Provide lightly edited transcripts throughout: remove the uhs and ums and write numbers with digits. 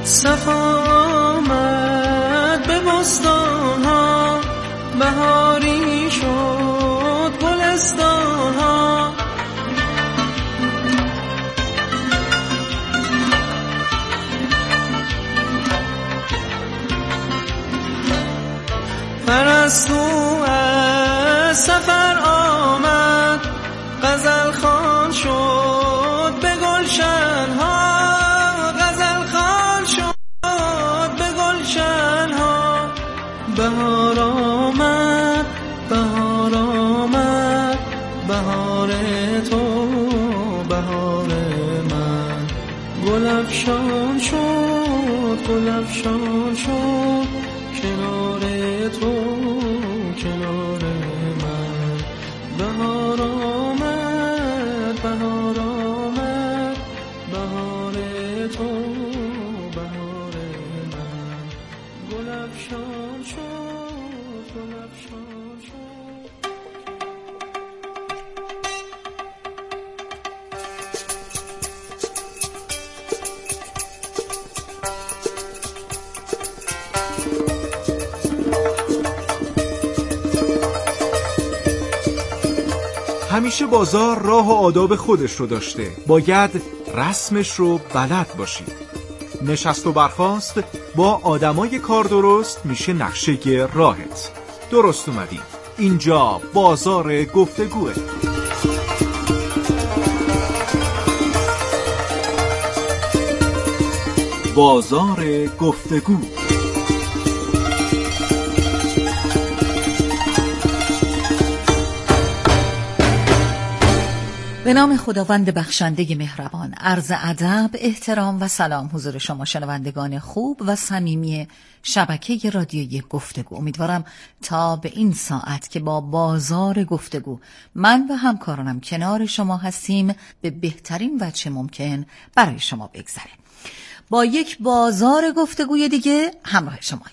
صفا آمد به بستان ها، بهاری شد گلستان ها. پرستو از سفر آمد، غزل خوان شد به گلشن ها، غزل خوان شد به گلشن ها. بهار آمد، بهار آمد، بهار تو، بهار من. گل افشان شد، گل افشان شد کنار تو، کنار من. بهار آمد، بهار آمد، بهار تو، بهار من. گل افشان شد، گل افشان شد. همیشه بازار راه و آداب خودش رو داشته، باید رسمش رو بلد باشید. نشست و برخاست با آدمای کار درست میشه نقشه راهت. درست اومدید، اینجا بازار گفتگوه. بازار گفتگو. به نام خداوند بخشنده مهربان، عرض ادب، احترام و سلام حضور شما شنوندگان خوب و صمیمی شبکه رادیویی گفتگو. امیدوارم تا به این ساعت که با بازار گفتگو من و همکارانم کنار شما هستیم به بهترین وجه ممکن برای شما بگذره. با یک بازار گفتگوی دیگه همراه شماییم.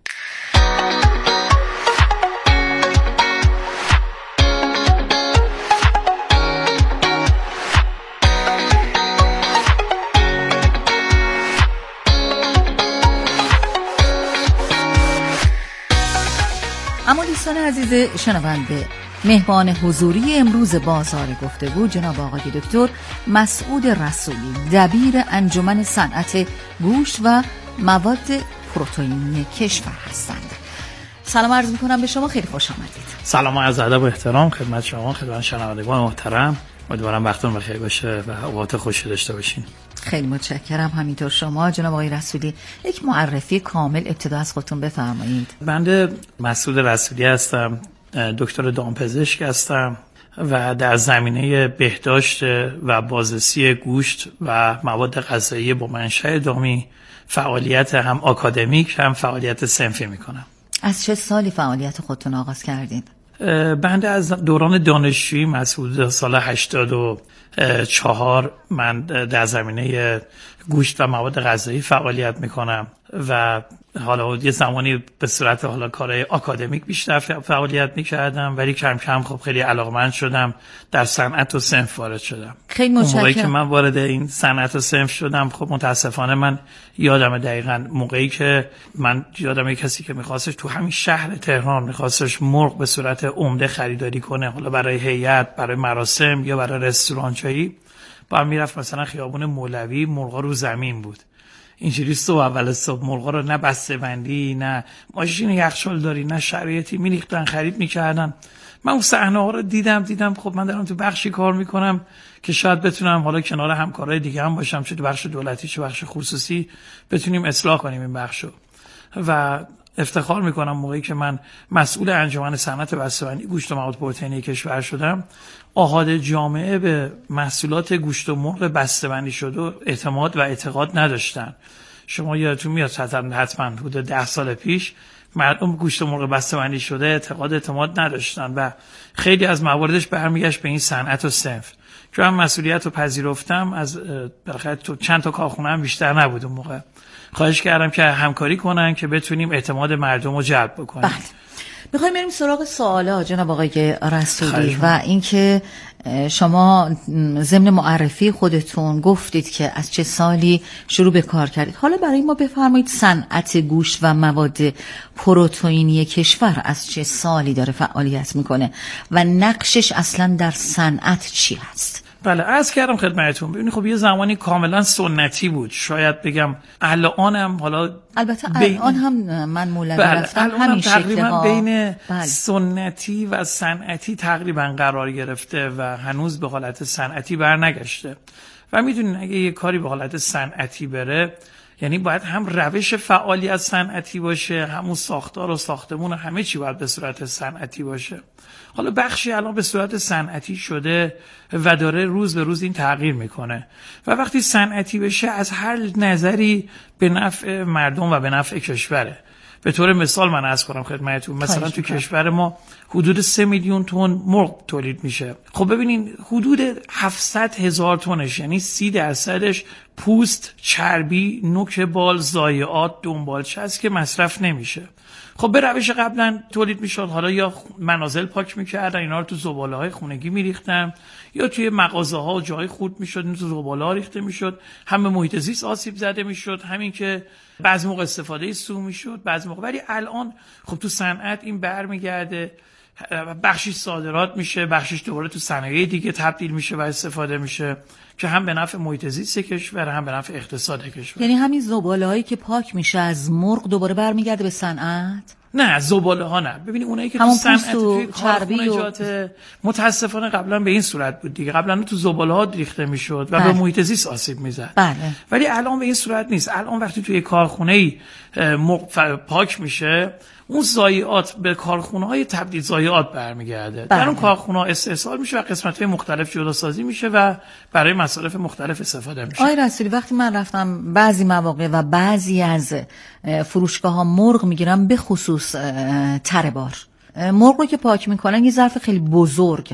اما دوستان عزیز شنونده، مهمان حضوری امروز بازار گفتگو جناب آقای دکتر مسعود رسولی، دبیر انجمن صنعت گوشت و مواد پروتئینی کشور هستند. سلام عرض می‌کنم به شما، خیلی خوش آمدید. سلام و عرض ادب و احترام خدمت شما، خدمت شنوندگان محترم. امیدوارم وقتتون بخیر باشه و اوقات خوشی داشته باشین. خیلی متشکرم. همینطور شما جناب آقای رسولی، یک معرفی کامل ابتدا از خودتون بفرمایید. بنده مسعود رسولی هستم، دکتر دامپزشک هستم و در زمینه بهداشت و بازرسی گوشت و مواد غذایی با منشأ دامی فعالیت هم آکادمیک هم فعالیت صنفی میکنم. از چه سالی فعالیت خودتون آغاز کردین؟ بنده از دوران دانشجویی مسعود سال 84 من در زمینه گوشت و مواد غذایی فعالیت میکنم و حالا یه زمانی به صورت حالا کارهای آکادمیک بیشتر فعالیت میکردم، ولی کم کم خب خیلی علاقمند شدم، در صنعت و صنف وارد شدم. خیلی متشکرم. موقعی که من وارد این صنعت و صنف شدم، خب متاسفانه من یادم دقیقاً موقعی که من یادم کسی که میخواستش تو همین شهر تهران میخواستش مرغ به صورت عمده خریداری کنه، حالا برای هیئت، برای مراسم یا برای رستورانچایی، با میرفت مثلا خیابون مولوی، مرغا رو زمین بود. اینجوری صبح اول صبح مرغا رو نه بسته بندی، نه ماشین یخچال داری، نه شرایطی میریختن خرید میکردن. من اون صحنه ها رو دیدم خب من دارم تو بخشی کار میکنم که شاید بتونم حالا کنار همکارای دیگه هم باشم، چه تو بخش دولتی چه بخش خصوصی، بتونیم اصلاح کنیم این بخشو. و افتخار میکنم موقعی که من مسئول انجمن صنعت بسته‌بندی گوشت و مواد پروتئینی کشور شدم، آحاد جامعه به محصولات گوشت و مرغ بسته‌بندی شده اعتماد و اعتقاد نداشتن. شما یادتون میاد حتما حدود 10 سال پیش مردم گوشت و مرغ بسته‌بندی شده اعتماد نداشتن و خیلی از مواردش برمیگشت به این صنعت و صنف که من مسئولیت رو پذیرفتم. از بالاخره تو چند تا کارخونه هم بیشتر نبود اون موقع، خواهش کردم که همکاری کنن که بتونیم اعتماد مردم رو جلب بکنیم. میخوایم بریم سراغ سوالا جناب آقای رسولی و اینکه شما ضمن معرفی خودتون گفتید که از چه سالی شروع به کار کردید. حالا برای ما بفرمایید صنعت گوشت و مواد پروتئینی کشور از چه سالی داره فعالیت میکنه و نقشش اصلا در صنعت چی هست؟ بله، عرض کردم خدمتتون. ببینید خب یه زمانی کاملا سنتی بود، شاید بگم الانم، حالا البته الان هم من مولوی رفتم همین تقریبا بین سنتی و صنعتی تقریبا قرار گرفته و هنوز به حالت صنعتی برنگشته. و میدونین اگه یه کاری به حالت صنعتی بره، یعنی باید هم روش فعالیت صنعتی باشه، همون ساختار و ساختمون و همه چی باید به صورت صنعتی باشه. حالا بخشی الان به صورت صنعتی شده و داره روز به روز این تغییر میکنه و وقتی صنعتی بشه از هر نظری به نفع مردم و به نفع کشوره. به طور مثال من عرض کنم خدمتتون، مثلا تو کشور ما حدود 3 میلیون تن مرغ تولید میشه. خب ببینین حدود 700,000 تنش، یعنی 30% پوست، چربی، نوک بال، ضایعات، دنبالچه است که مصرف نمیشه. خب به روش قبلا تولید میشد، حالا یا منازل پاک میکردن، اینا رو تو زباله‌های خونگی میریختن، یا توی مغازه‌ها و جای خورد میشد این تو زباله‌ها ریخته میشد، هم به محیط زیست آسیب زده میشد، همین که بعضی موقع استفاده سو میشد بعضی موقع. ولی الان خب تو صنعت این برمیگرده، بخشش صادرات میشه، بخشش دوباره تو صنایع دیگه تبدیل میشه و استفاده میشه که هم به نفع محیط زیست کشور هم به نفع اقتصاد کشور. یعنی همین زباله‌هایی که پاک میشه از مرغ دوباره برمیگرده به صنعت؟ نه، زباله ها نه. ببینید اونایی که تو صنعت توی کارخونجات متاسفانه قبلا به این صورت بود دیگه. قبلا تو زباله ها ریخته میشد و به محیط زیست آسیب میزد. بله. ولی الان به این صورت نیست. الان وقتی توی کارخونه‌ای پاک میشه، اون ضایعات به کارخونه‌های تبدیل ضایعات برمیگرده. در اون کارخونه‌ها استحصال میشه و قسمت‌های مختلف جداسازی میشه و برای مصارف مختلف استفاده میشه. آقای رسولی، وقتی من رفتم بعضی مواقع و بعضی از فروشگاه‌ها مرغ میگیرم، به خصوص تره بار مرغ رو که پاک میکنن، یه ظرف خیلی بزرگ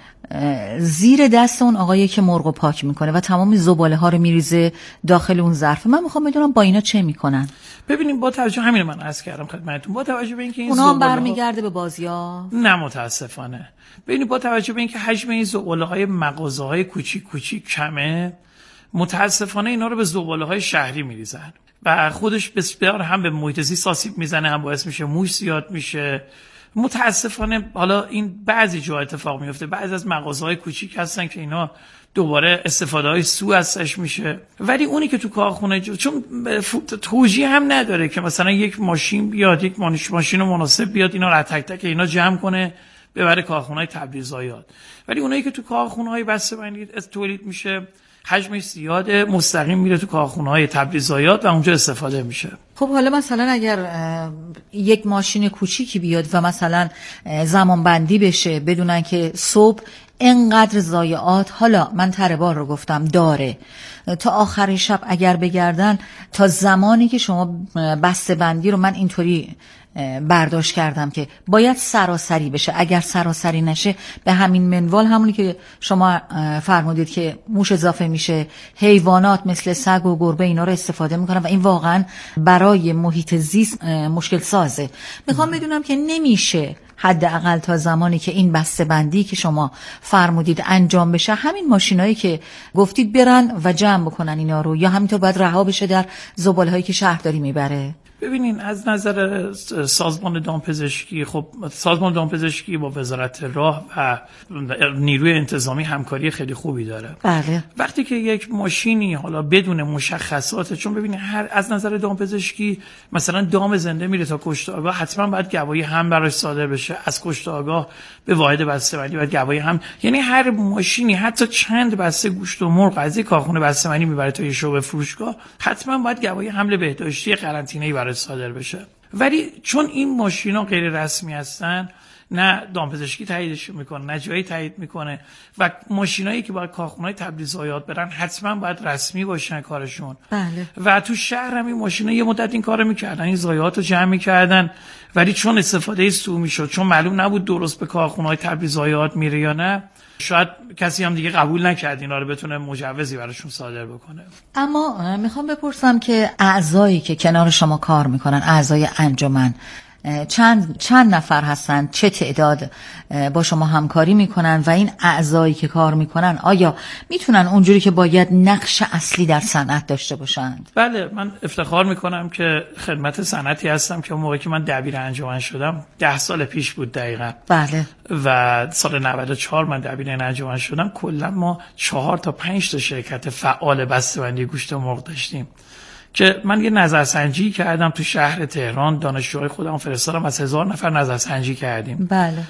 زیر دست اون آقایی که مرغو پاک میکنه و تمام زباله ها رو میریزه داخل اون ظرف. من میخوام بدونم با اینا چه میکنن؟ ببینیم با توجه همین من عرض کردم خدمتتون، با توجه به اینکه این اونا هم برمیگرده به بازیافت؟ نه متاسفانه. ببینید با توجه به اینکه حجم این زباله های مغازه های کوچیک کوچیک کمه، متاسفانه اینا رو به زباله های شهری میریزن و خودش بسیار هم به محیط زیست آسیب میزنه، هم باعث میشه موش زیاد میشه. متاسفانه حالا این بعضی جا اتفاق میفته، بعضی از مغازه‌های کوچیک هستن که اینا دوباره استفاده‌های سو ازش میشه. ولی اونی که تو کارخونه چون توجیه هم نداره که مثلا یک ماشین بیاد، یک ماشین مناسب بیاد اینا رو تک تک اینا جمع کنه ببره کارخونه‌های تبدیل ضایعات. ولی اونایی که تو کارخونه‌های بسته‌بندی تولید میشه، حجمش زیاده، مستقیم میره تو کارخونه‌های تبدیل ضایعات و اونجا استفاده میشه. خب حالا مثلا اگر یک ماشین کوچیکی بیاد و مثلا زمان بندی بشه بدونن که صبح اینقدر ضایعات، حالا من تره بار رو گفتم، داره تا آخر شب اگر بگردن، تا زمانی که شما بسته بندی رو من اینطوری برداشت کردم که باید سراسری بشه، اگر سراسری نشه به همین منوال، همونی که شما فرمودید که موش اضافه میشه، حیوانات مثل سگ و گربه اینا رو استفاده میکنن و این واقعا برای محیط زیست مشکل سازه. میخوام بدونم که نمیشه حداقل تا زمانی که این بسته بندی که شما فرمودید انجام بشه، همین ماشینایی که گفتید برن و جمع بکنن اینا رو، یا همینطور باید رها بشه در زبالهایی که شهرداری میبره؟ ببینین از نظر سازمان دامپزشکی، خب سازمان دامپزشکی با وزارت راه و نیروی انتظامی همکاری خیلی خوبی داره. بله. وقتی که یک ماشینی حالا بدون مشخصات، چون ببینین هر از نظر دامپزشکی مثلا دام زنده میره تا کشته آگاه، حتما باید گواهی هم براش صادر بشه، از کشته آگاه به واحد بسته‌بندی باید گواهی هم، یعنی هر ماشینی حتی چند بسته گوشت و مرغ از یک کارخونه بسته‌بندی میبره تا یه شعبه فروشگاه، حتما باید گواهی حمل بهداشتی قرنطینه‌ای براش صادر بشه. ولی چون این ماشینا غیر رسمی هستن، نه دامپزشکی تاییدش میکنه نه جایی تایید میکنه و ماشینایی که باید کارخونه‌های تبدیل ضایعات برن حتما باید رسمی باشن کارشون. بله. و تو شهر هم این ماشینا یه مدت این کارو میکردن، این ضایعات رو جمع میکردن، ولی چون استفاده سو میشد، چون معلوم نبود درست به کارخونه‌های تبدیل ضایعات میره یا نه، شاید کسی هم دیگه قبول نکرد اینا رو بتونه مجوزی براشون صادر بکنه. اما میخوام بپرسم که اعضایی که کنار شما کار میکنن، اعضای انجمن، چند نفر هستند، چه تعداد با شما همکاری میکنن و این اعضایی که کار میکنن آیا میتونن اونجوری که باید نقش اصلی در صنعت داشته باشند؟ بله، من افتخار میکنم که خدمت صنعتی هستم که اون موقعی که من دبیر انجمن شدم 10 سال پیش بود دقیقاً. بله. و سال 94 من دبیر انجمن شدم. کلا ما 4 تا 5 تا شرکت فعال بسته‌بندی گوشت مرغ داشتیم که من یه نظرسنجی کردم تو شهر تهران. دانشجوهای خودم فرستادم، از 1000 نفر نظرسنجی کردیم. بله.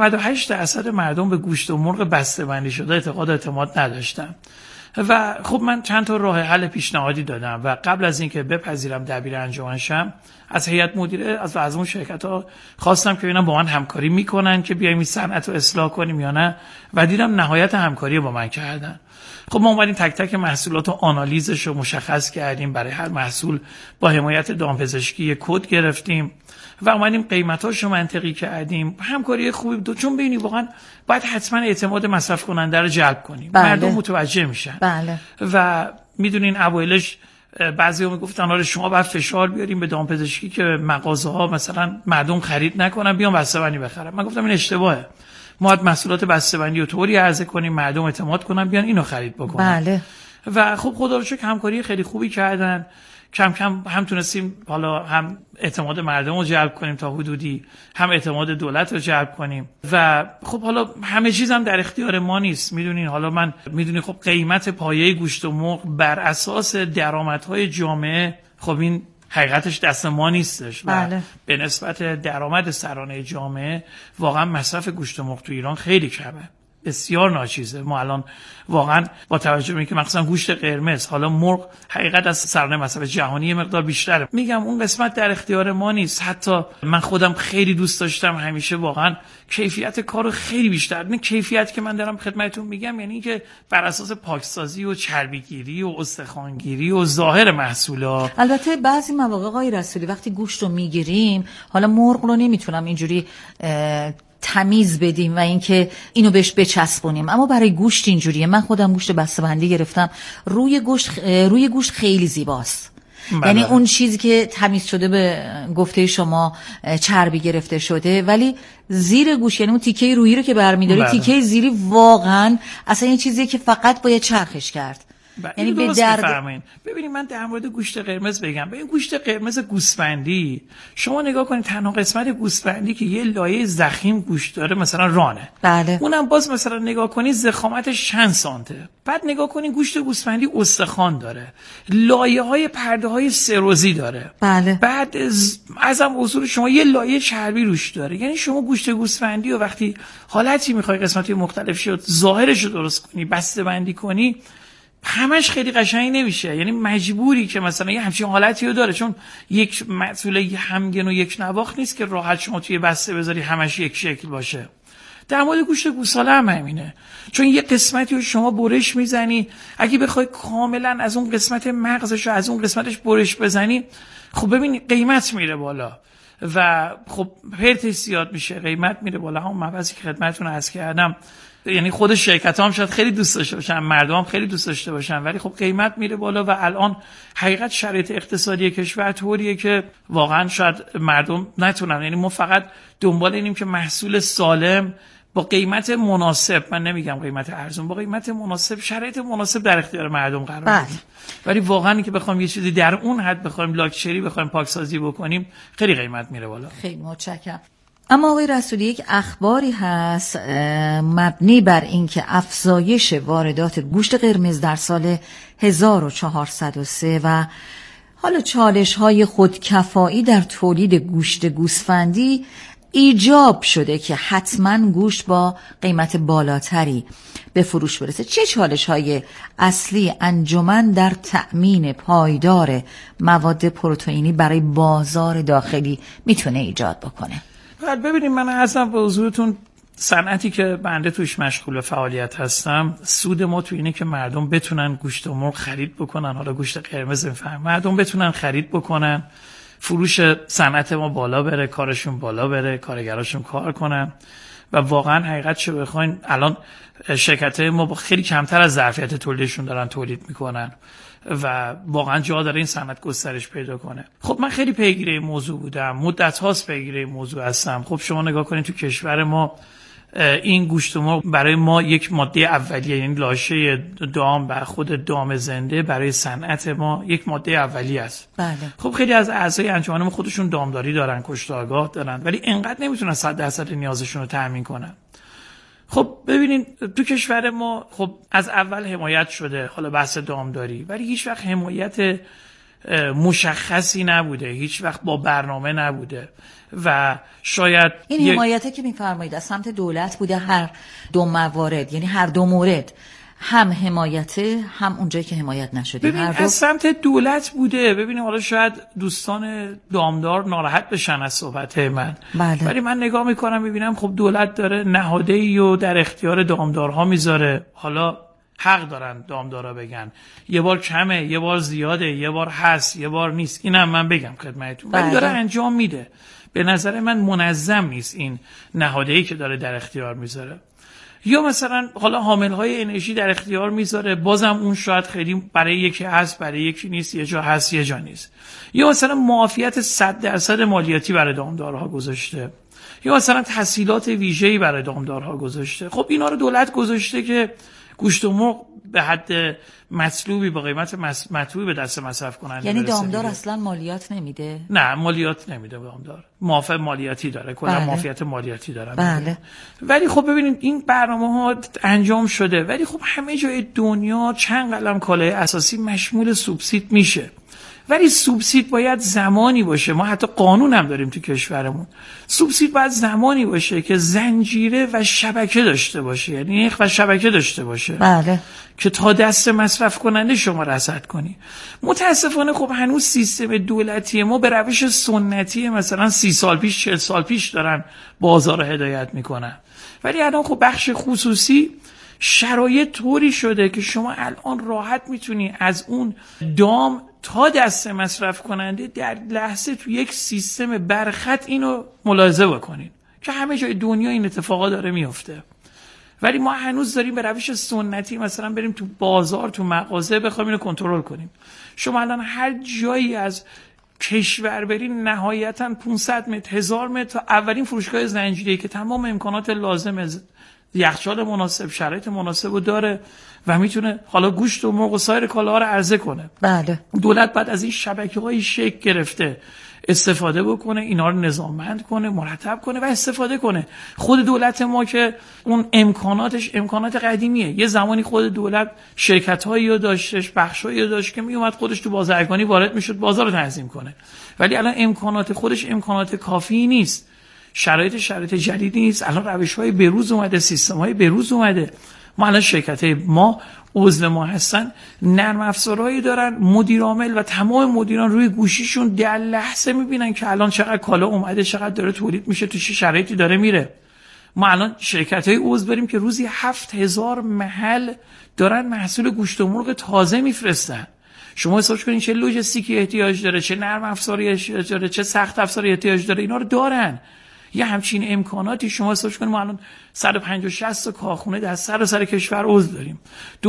98% مردم به گوشت و مرغ بسته‌بندی شده اعتماد نداشتن و خب من چند تا راه حل پیشنهادی دادم و قبل از اینکه بپذیرم دبیر انجمن شم از هیئت مدیره از اون شرکت‌ها خواستم که ببینم با من همکاری میکنن که بیایم این صنعت رو اصلاح کنیم یا نه و دیدم نهایت همکاری با من کردن. خب ما اومدیم تک تک محصولات و آنالیزش رو مشخص کردیم، برای هر محصول با حمایت دامپزشکی کد گرفتیم و اومدیم قیمتاش رو منطقی کردیم. همکاری خوبی بود چون ببینید واقعا باید حتما اعتماد مصرف کننده رو جلب کنیم. بله. مردم متوجه میشن. بله. و میدونین اوایلش بعضی‌ها میگفتن آره شما باید فشار بیاریم به دامپزشکی که مغازه‌ها مثلا مردم خرید نکنن بیان بسته‌بندی بخرن. من گفتم این اشتباهه. ما باید محصولات بسته‌بندی رو طوری عرضه کنیم مردم اعتماد کنن بیان اینو خرید بکنن. بله. و خب خدا رو شکر همکاری خیلی خوبی کردن. کم کم هم تونستیم حالا هم اعتماد مردم رو جلب کنیم تا حدودی، هم اعتماد دولت رو جلب کنیم و خب حالا همه چیز هم در اختیار ما نیست. میدونین حالا من میدونین خب قیمت پایه گوشت و مرغ بر اساس درآمدهای جامعه، خب این حقیقتش دست ما نیستش. بله. و به نسبت درآمد سرانه جامعه واقعا مصرف گوشت و مرغ تو ایران خیلی کمه، بسیار ناچیزه. ما الان واقعا با توجه به اینکه مثلا گوشت قرمز، حالا مرغ حقیقت از سرانه مصرف جهانی مقدار بیشتره، میگم اون قسمت در اختیار ما نیست. حتی من خودم خیلی دوست داشتم همیشه واقعا کیفیت کارو خیلی بیشتر. این کیفیت که من دارم خدمتتون میگم یعنی که بر اساس پاکسازی و چربیگیری و استخوانگیری و ظاهر محصولا. البته بعضی مواقع آقای رسولی وقتی گوشت رو میگیریم، حالا مرغ رو نمیتونم اینجوری تمیز بدیم و اینکه اینو بهش بچسبونیم، اما برای گوشت اینجوریه. من خودم گوشت بسته‌بندی گرفتم، روی گوشت خیلی زیباست. بله. یعنی اون چیزی که تمیز شده به گفته شما چربی گرفته شده، ولی زیر گوشت یعنی اون تیکه رویی رو که برمی‌داری، بله. تیکه زیری واقعا اصلا این چیزیه که فقط باید چرخش کرد. یعنی به درد. ببینید من در مورد گوشت قرمز بگم. ببین گوشت قرمز گوسفندی شما نگاه کنید، تنها قسمت گوسفندی که یه لایه ضخیم گوشت داره مثلا رانه. بله. اونم باز مثلا نگاه کنید ضخامتش چند سانته. بعد نگاه کنید گوشت گوسفندی استخوان داره، لایه‌های پرده‌های سروزی داره. بله. بعد ازم اصول شما یه لایه چربی روش داره. یعنی شما گوشت گوسفندی و وقتی حالتی می‌خوای قسمت‌های مختلف شد ظاهرش رو درست کنی، بسته‌بندی کنی، همش خیلی قشنگ نمیشه. یعنی مجبوری که مثلا یه همچین حالتی رو داره، چون یک محصول همگن و یک نواخت نیست که راحت شما توی بسته بذاری همش یک شکل باشه. در مورد گوشت گوساله هم همینه، چون یه قسمتی رو شما برش میزنی، اگه بخوای کاملا از اون قسمت مغزش و از اون قسمتش برش بزنی، خب ببین قیمت میره بالا و خب پرتش زیاد میشه، قیمت میره بالا. همون مبحثی که خدمتتون عرض کردم، یعنی خود شرکت‌ها هم شاید خیلی دوست داشته باشن، مردم هم خیلی دوست داشته باشن، ولی خب قیمت میره بالا و الان حقیقت شرایط اقتصادی کشور طوریه که واقعا شاید مردم نتونن. یعنی ما فقط دنبال اینیم که محصول سالم با قیمت مناسب، من نمیگم قیمت ارزون، با قیمت مناسب، شرایط مناسب در اختیار مردم قرار بدیم. ولی واقعا که بخوام یه چیزی در اون حد بخوایم لاکچری بخوایم پاکسازی بکنیم، خیلی قیمت میره بالا. خیلی متشکرم. اما آقای رسولی یک اخباری هست مبنی بر اینکه افزایش واردات گوشت قرمز در سال 1403 و حالا چالش‌های خودکفایی در تولید گوشت گوسفندی ایجاب شده که حتما گوشت با قیمت بالاتری به فروش برسه. چه چالش‌های اصلی انجمن در تأمین پایدار مواد پروتئینی برای بازار داخلی میتونه ایجاد بکنه؟ ببینید من عرضم به حضورتون، صنعتی که بنده توش مشغول فعالیت هستم، سود ما تو اینه که مردم بتونن گوشت و مرغ خرید بکنن. حالا گوشت قرمز میفهم، مردم بتونن خرید بکنن، فروش صنعت ما بالا بره، کارشون بالا بره، کارگراشون کار کنن و واقعا حقیقت چه بخواین الان شرکت‌های ما با خیلی کمتر از ظرفیت تولیدشون دارن تولید میکنن و واقعا جا داره این صنعت گسترش پیدا کنه. خب من خیلی پیگیر این موضوع بودم، مدت هاست پیگیر این موضوع هستم. خب شما نگاه کنید تو کشور ما این گوشت مرغ برای ما یک ماده اولیه، یعنی لاشه دام و خود دام زنده برای صنعت ما یک ماده اولیه است. بله. خب خیلی از اعضای انجمن ما خودشون دامداری دارن، کشتارگاه دارن، ولی اینقدر نمیتونن 100% نیازشون رو تامین کنن. خب ببینین تو کشور ما خب از اول حمایت شده حالا بحث دامداری، ولی هیچ وقت حمایت مشخصی نبوده، هیچ وقت با برنامه نبوده و شاید این حمایته که میفرمایید از سمت دولت بوده هر دو موارد، یعنی هر دو مورد، هم حمایته هم اونجایی که حمایت نشده. ببین از سمت دولت بوده. ببینیم حالا شاید دوستان دامدار ناراحت بشن از صحبت من، بله. ولی من نگاه میکنم میبینم خب دولت داره نهاده‌ای رو در اختیار دامدارها میذاره. حالا حق دارن دامدارا بگن یه بار کمه، یه بار زیاده، یه بار هست، یه بار نیست، اینم من بگم خدمتتون، ولی داره انجام میده. به نظر من منظم نیست این نهاده‌ای که داره در اختیار میذاره. یا مثلا حالا حاملهای انرژی در اختیار میذاره، بازم اون شاید خیلی برای یکی هست برای یکی نیست، یه جا هست یه جا نیست. یا مثلا معافیت 100% مالیاتی برای دامدارها گذاشته، یا مثلا تسهیلات ویژه‌ای برای دامدارها گذاشته. خب اینا رو دولت گذاشته که گوشت و مرغ به حد مطلوبی با قیمت مطلوبی به دست مصرف کننده. یعنی دامدار اصلا مالیات نمیده؟ نه مالیات نمیده دامدار، معافیت مالیاتی داره، کلا معافیت مالیاتی داره. بله. ولی خب ببینید این برنامه‌ها انجام شده، ولی خب همه جای دنیا چند قلم کالای اساسی مشمول سوبسید میشه، ولی سوبسید باید زمانی باشه. ما حتی قانون هم داریم تو کشورمون، سوبسید باید زمانی باشه که زنجیره و شبکه داشته باشه، یعنی نرخ و شبکه داشته باشه. بله. که تا دست مصرف کننده شما رسد کنی. متاسفانه خب هنوز سیستم دولتی ما به روش سنتی مثلا 30 سال پیش 40 سال پیش دارن بازار رو هدایت میکنن، ولی الان خب بخش خصوصی شرایط طوری شده که شما الان راحت میتونی از اون دام تا دست مصرف کننده در لحظه تو یک سیستم برخط اینو ملاحظه بکنین که همه جای دنیا این اتفاقا داره میفته. ولی ما هنوز داریم به روش سنتی مثلا بریم تو بازار تو مغازه بخوایم اینو کنترل کنیم. شما الان هر جایی از کشور برین نهایتا 500 متر 1000 متر تا اولین فروشگاه زنجیره‌ای که تمام امکانات لازم، یخچال مناسب، شرایط مناسب رو داره و میتونه حالا گوشت و مرغ و سایر کالاها رو عرضه کنه. بله. دولت بعد از این شبکه‌های شکل گرفته استفاده بکنه، اینا رو نظاممند کنه، مرتب کنه و استفاده کنه. خود دولت ما که اون امکاناتش امکانات قدیمیه، یه زمانی خود دولت شرکت‌هایی رو داشتش، بخشایی رو داشت که میومد خودش تو بازرگانی وارد میشد بازار رو تنظیم کنه، ولی الان امکانات خودش امکانات کافی نیست. شرایط جدیدی نیست. الان روش‌های بروز اومده، سیستم‌های بروز اومده. ما الان شرکت‌های ما عضو ما هستن، نرم افزارهایی دارن، مدیر عامل و تمام مدیران روی گوشیشون در لحظه میبینن که الان چقدر کالا اومده، چقدر داره تولید میشه، تو چه شرایطی داره میره. ما الان شرکت‌های عضو داریم که روزی 7000 محل دارن محصول گوشت و مرغ تازه میفرستن. شما حساب کنین چه لوجستیکی احتیاج داره، چه نرم افزاری احتیاج داره، چه سخت افزاری احتیاج داره. اینا رو دارن. یه همچین امکاناتی شما حساب کنید ما الان 150-160 تا کارخونه در سر کشور عضو داریم،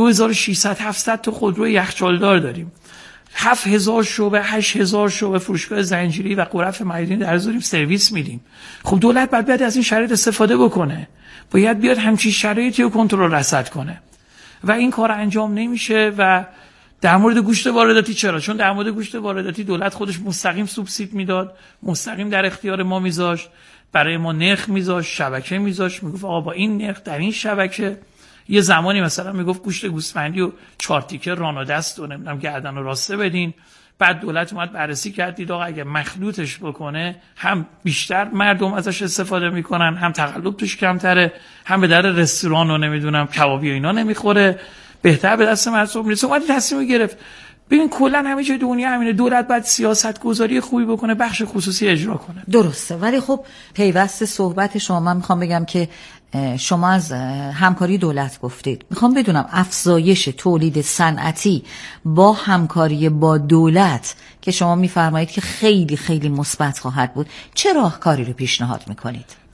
2600-700 تا خودرو یخچالدار داریم، 7000 شعبه 8000 شعبه فروشگاه زنجیره‌ای و غرف معدنی در داریم، سرویس میدیم. خب دولت باید از این شرایط استفاده بکنه، باید بیاد همچین شرایطی رو کنترل رصد کنه و این کار انجام نمیشه. و در مورد گوشت وارداتی چرا؟ چون در مورد گوشت وارداتی دولت خودش مستقیم سوبسید میداد، مستقیم در اختیار ما میذاشت، برای ما نرخ میذاشت، شبکه میذاشت، میگفت آقا با این نرخ در این شبکه. یه زمانی مثلا میگفت گوشت گوسفندی و 4 تیکه ران و دست و نمیدونم گردن و راسته بدین. بعد دولت اومد بررسی کرد، دید آقا اگه مخلوطش بکنه هم بیشتر مردم ازش استفاده میکنن، هم تقلب توش کمتره، هم به در رستوران و نمیدونم کبابی و اینا نمیخوره، بهتر به دست مردم میرسه. اومد تصمیم گرفت. ببین کلا همه جای دنیا همینه، دولت باید سیاست گذاری خوبی بکنه، بخش خصوصی اجرا کنه. درسته. ولی خب پیوست صحبت شما من میخوام بگم که شما از همکاری دولت گفتید، میخوام بدونم افزایش تولید صنعتی با همکاری با دولت که شما میفرمایید که خیلی خیلی مثبت خواهد بود، چه راهکاری رو پیشنهاد میکنید؟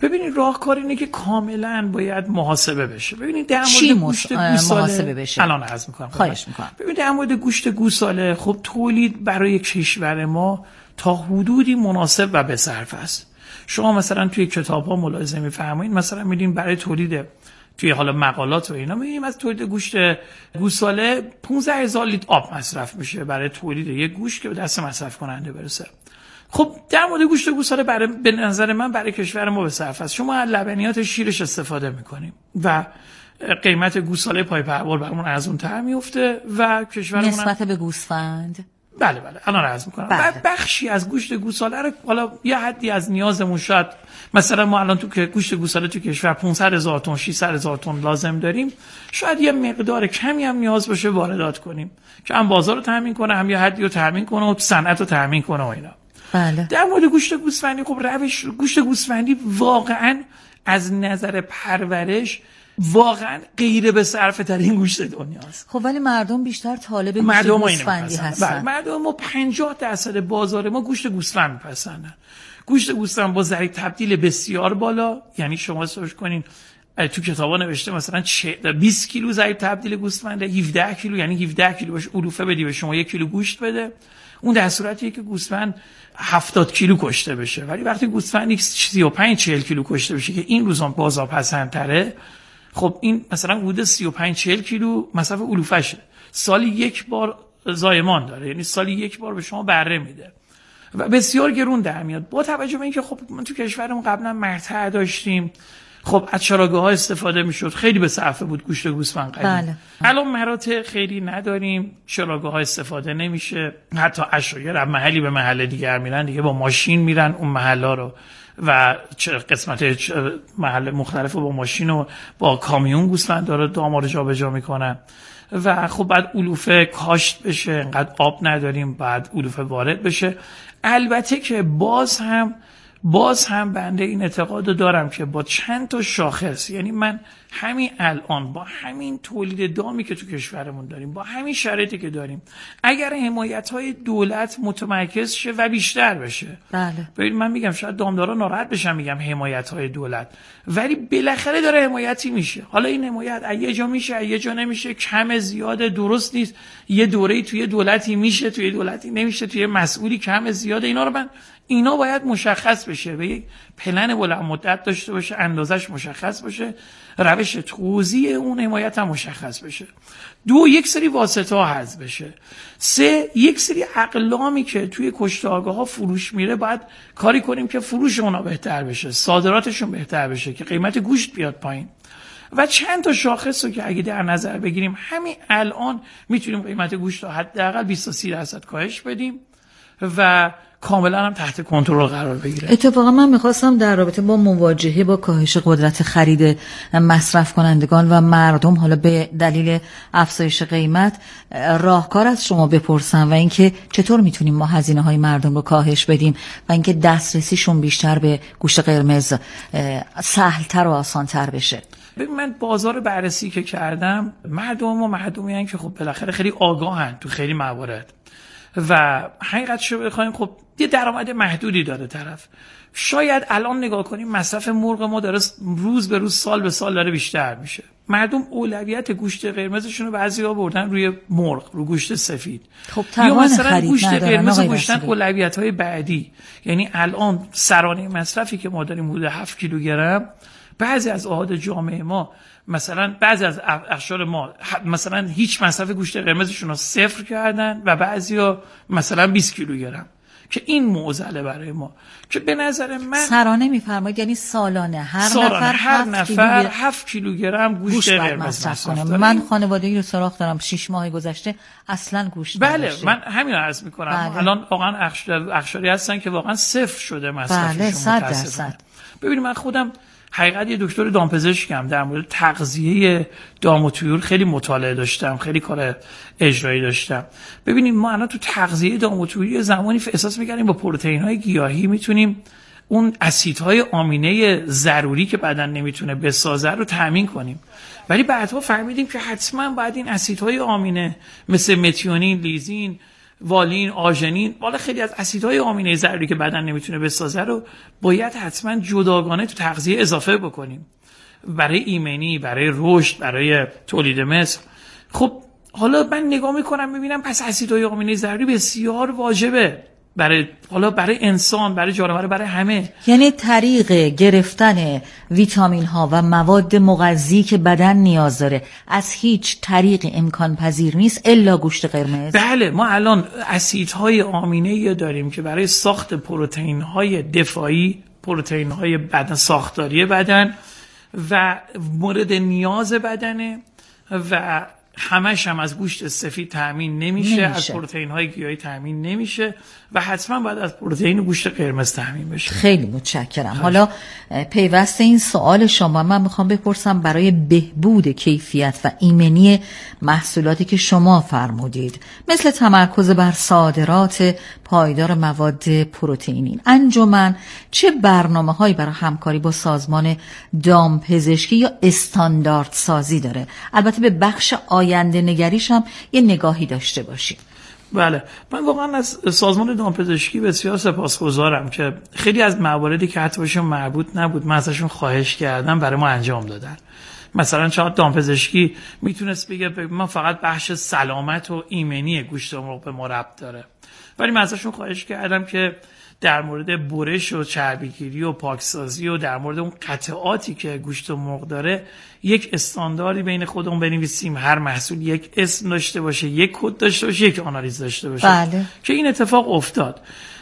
ببینید راهکار اینه که کاملا باید محاسبه بشه. ببینید در مورد گوشت گوساله محاسبه بشه؟ الان عرض می‌کنم. خواهش می‌کنم. ببینید در مورد گوشت گوساله خب تولید برای کشور ما تا حدودی مناسب و بصرف است. شما مثلا توی کتاب‌ها ملاحظه می‌فرمایید مثلا می‌بینید برای تولید توی حالا مقالات و اینا می‌بینیم از تولید گوشت گوساله 15000 لیتر آب مصرف میشه برای تولید یک گوشت که به دست مصرف کننده برسه. خب در مورد گوشت گوساله به نظر من برای کشور ما بصرف است. شما از لبنیات شیرش استفاده می‌کنیم و قیمت گوساله پای پروار برامون ارزان‌تر میفته و کشورمون نسبت به گوسفند. بله الان عرض میکنم. بعد بخشی از گوشت گوساله رو حالا یه حدی از نیازمون شاید مثلا ما الان تو گوشت گوساله تو کشور 500,000 تن 600,000 تن لازم داریم، شاید یه مقدار کمی هم نیاز باشه واردات کنیم که هم بازار رو تامین کنه، هم یه حدی رو تامین کنه و صنعت رو تامین کنه و اینا. بله. در مورد گوشت گوسفندی خب روش گوشت گوسفندی واقعا از نظر پرورش واقعا غیر به صرفه ترین گوشت دنیاست. خب ولی مردم بیشتر طالب گوشت گوسفندی هستن. مردم ما 50% بازار ما گوشت گوسفند میپسندن. گوشت گوسفند با ضریب تبدیل بسیار بالا، یعنی شما سرچ کنین تو کتابا نوشته مثلا 20 کیلو ضریب تبدیل گوسفند، 17 کیلو، یعنی 17 کیلو باشه علوفه بدی به شما 1 کیلو گوشت بده. اون در صورتیه که گوسفند 70 کیلو کشته بشه. ولی وقتی گوسفند 35-40 کیلو کشته بشه که این روزا بازار پسندتره، خب این مثلا حدود 35-40 کیلو مصرف علوفشه. سالی یک بار زایمان داره، یعنی سالی یک بار به شما بره میده و بسیار گرون در میاد. با توجه به اینکه خب من تو کشورمون قبلا مرتع داشتیم، خب از چراگاه‌ها استفاده میشد، خیلی به صرفه بود گوشت گوسفند قدیم. بله. الان مراتع خیلی نداریم، چراگاه‌ها استفاده نمیشه، حتی عشایر از محلی به محل دیگر میرن، دیگه با ماشین میرن اون محلا رو و قسمت محل مختلف رو با ماشین و با کامیون گوسفند داره دامار جابجا میکنن و خب بعد علوفه کاشت بشه، انقدر آب نداریم، بعد علوفه وارد بشه. البته که باز هم بنده این اعتقاد دارم که با چند تا شاخص، یعنی من همین الان با همین تولید دامی که تو کشورمون داریم، با همین شرایطی که داریم، اگر حمایت‌های دولت متمرکز شه و بیشتر بشه، بله. ببین من میگم شاید دامدارا ناراحت بشن میگم حمایت‌های دولت، ولی بالاخره داره حمایتی میشه. حالا این حمایت از یه جا میشه، از یه جا نمیشه، کم زیاد درست نیست، یه دوره‌ای توی دولتی میشه، توی دولتی نمیشه، توی مسئولی کم زیاد، اینا باید مشخص بشه، به یک پلن بلند مدت داشته باشه، اندازش مشخص باشه، روش توزیع اون حمایت هم مشخص بشه. 2 یک سری واسطه ها حذف بشه. 3 یک سری اقلامی که توی کشتارگاه‌ها فروش میره باید کاری کنیم که فروش اونا بهتر بشه، صادراتشون بهتر بشه که قیمت گوشت بیاد پایین. و چند تا شاخص رو که اگه در نظر بگیریم همین الان میتونیم قیمت گوشت رو حداقل 20-30% کاهش بدیم و کاملا هم تحت کنترل قرار بگیره. اتفاقا من میخواستم در رابطه با مواجهه با کاهش قدرت خرید مصرف کنندگان و مردم حالا به دلیل افزایش قیمت راهکار از شما بپرسم و اینکه چطور میتونیم ما هزینه‌های مردم رو کاهش بدیم و اینکه دسترسیشون بیشتر به گوشت قرمز سهل‌تر و آسان‌تر بشه. ببین من بازار بررسی که کردم، مردمی هستن که خب بالاخره خیلی آگاهن تو خیلی موارد و حقیقتش رو بخوایم خب یه درآمد محدودی داره طرف. شاید الان نگاه کنیم مصرف مرغ ما داره روز به روز سال به سال داره بیشتر میشه. مردم اولویت گوشت قرمزشون رو بعضی‌ها بردن روی مرغ، رو گوشت سفید. خب یا مثلا گوشت قرمز گوشتن اولویت‌های بعدی. یعنی الان سرانه مصرفی که ما داریم حدود 7 کیلوگرم، بعضی از احاد جامعه ما مثلا بعضی از اقشار ما مثلا هیچ مصرف گوشت قرمزشون رو صفر کردن و بعضیا مثلا 20 کیلوگرم که این معضله برای ما که به نظر من سرانه میفرمایید یعنی سالانه هر نفر 7 کیلوگرم گوشت قرمز مصرف کنه. من خانوادگی رو سراغ دارم 6 ماه گذشته اصلا گوشت نداشته. بله من همین رو عرض میکنم. بله. الان واقعا اقشاری هستن که واقعا صفر شده مصرفشون. بله 100%. ببینید من خودم حقیقت یه دکتر دامپزشکم، در مورد تغذیه دام و طیور خیلی مطالعه داشتم، خیلی کار اجرایی داشتم. ببینید ما الان تو تغذیه دام و طیور زمانی احساس می‌کردیم با پروتئین‌های گیاهی میتونیم اون اسیدهای آمینه ضروری که بدن نمیتونه بسازه رو تامین کنیم، ولی بعدها فهمیدیم که حتما باید این اسیدهای آمینه مثل متیونین، لیزین والین، آژنین، والا خیلی از اسیدهای آمینه ضروری که بدن نمیتونه بسازه رو باید حتما جداگانه تو تغذیه اضافه بکنیم برای ایمنی، برای رشد، برای تولید مثل. خب حالا من نگاه میکنم میبینم پس اسیدهای آمینه ضروری بسیار واجبه برای انسان، برای جانور، برای همه. یعنی طریق گرفتن ویتامین ها و مواد مغذی که بدن نیاز داره از هیچ طریق امکان پذیر نیست الا گوشت قرمز. بله، ما الان اسیدهای آمینه داریم که برای ساخت پروتئین های دفاعی، پروتئین های بدن، ساختاری بدن و مورد نیاز بدنه و همش هم از گوشت سفید تامین نمیشه، از پروتئین های گیاهی تامین نمیشه و حتما باید از پروتئین گوشت قرمز تامین بشه. خیلی متشکرم. حالا پیوسته این سوال شما من میخوام بپرسم برای بهبود کیفیت و ایمنی محصولاتی که شما فرمودید مثل تمرکز بر صادرات پایدار مواد پروتئینی، انجمن چه برنامه‌هایی برای همکاری با سازمان دامپزشکی یا استاندارد سازی داره؟ البته به بخش آینده نگریش هم یه نگاهی داشته باشیم. بله، من واقعا از سازمان دامپزشکی بسیار سپاسگزارم که خیلی از مواردی که حتی بهشون مربوط نبود من ازشون خواهش کردم برای ما انجام دادن. مثلا شاید دامپزشکی میتونست بگه من فقط بخش سلامت و ایمنی گوشت مرغ به ما ربط داره، ولی من ازشون خواهش کردم که در مورد برش و چربیگیری و پاکسازی و در مورد اون قطعاتی که گوشت مرغ داره یک استانداردی بین خودمون بنویسیم، هر محصول یک اسم داشته باشه، یک کد داشته باشه، یک آنالیز داشته باشه. بله. که این اتفاق افتاد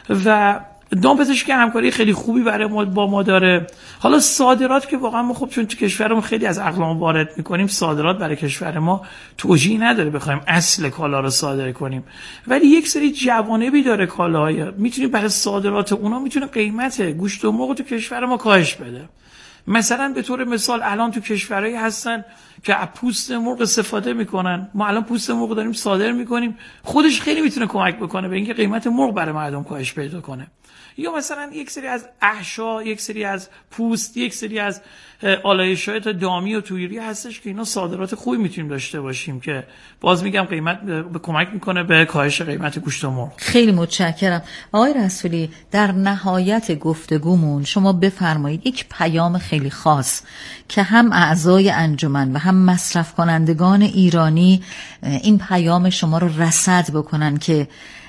و دامپزشکی همکاری خیلی خوبی برای ما با ما داره. حالا صادرات که واقعا ما خب چون تو کشورمون خیلی از اقلام وارد میکنیم، صادرات برای کشور ما توجیه نداره بخوایم اصل کالا رو صادر کنیم، ولی یک سری جوانبی داره کالاهای میتونیم برای صادرات اونا میتونه قیمت گوشت و مرغ تو کشور ما کاهش بده. مثلا به طور مثال الان تو کشورهایی هستن که پوست مرغ استفاده میکنن، ما الان پوست مرغ داریم صادر میکنیم، خودش خیلی میتونه کمک بکنه به اینکه قیمت مرغ برای مردم کاهش پیدا کنه. یا مثلا یک سری از احشا، یک سری از پوست، یک سری از آلایش‌های تا دامی و تویری هستش که اینا صادرات خوبی میتونیم داشته باشیم که باز میگم قیمت به کمک میکنه به کاهش قیمت گوشت و مرغ. خیلی متشکرم. آقای رسولی، در نهایت گفتگومون شما بفرمایید یک پیام خیلی خاص که هم اعضای انجمن و هم مصرف کنندگان ایرانی این پیام شما رو رصد بکنن که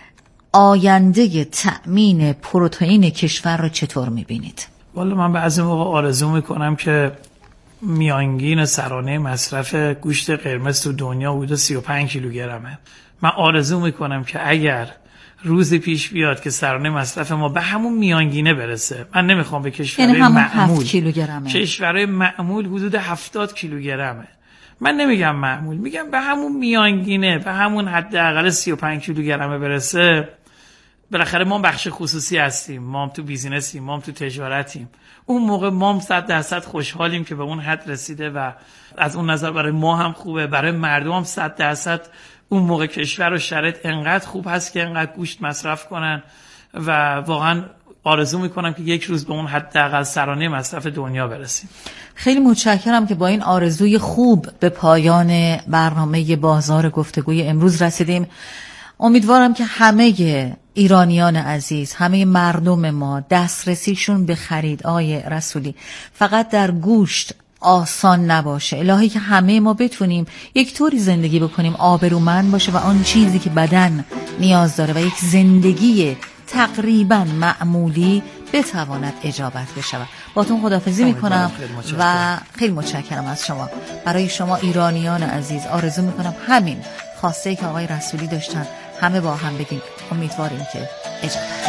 آینده تأمین پروتئین کشور رو چطور میبینید؟ والا من بعضی موقع آرزو میکنم که میانگین سرانه مصرف گوشت قرمز تو دنیا حدود 35 کیلوگرمه. من آرزو میکنم که اگر روزی پیش بیاد که سرانه مصرف ما به همون میانگینه برسه، من نمیخوام به کشورهای معمول، کشورهای معمول حدود 70 کیلوگرمه، من نمیگم معمول، میگم به همون میانگینه، به همون حداقل 35 کیلوگرمه برسه، بالاخره ما بخش خصوصی هستیم، ما هم تو بیزینسیم، ما هم تو تجارتیم، اون موقع ما هم 100% خوشحالیم که به اون حد رسیده و از اون نظر برای ما هم خوبه، برای مردم هم 100% اون موقع کشور و شرایط انقدر خوب هست که انقدر گوشت مصرف کنن و واقعا آرزو میکنم که یک روز به اون حداقل سرانه مصرف دنیا برسیم. خیلی متشکرم که با این آرزوی خوب به پایان برنامه بازار گفتگوی امروز رسیدیم. امیدوارم که همه ایرانیان عزیز، همه مردم ما دسترسیشون به خرید آقای رسولی فقط در گوشت آسان نباشه، الهی که همه ما بتونیم یک طوری زندگی بکنیم آبرومند باشه و آن چیزی که بدن نیاز داره و یک زندگی تقریبا معمولی بتواند اجابت بشود. باتون خداحافظی میکنم و خیلی متشکرم از شما. برای شما ایرانیان عزیز آرزو میکنم همین خواسته که آقای رسولی داشتن همه با هم بگیم امیدواریم که اجابت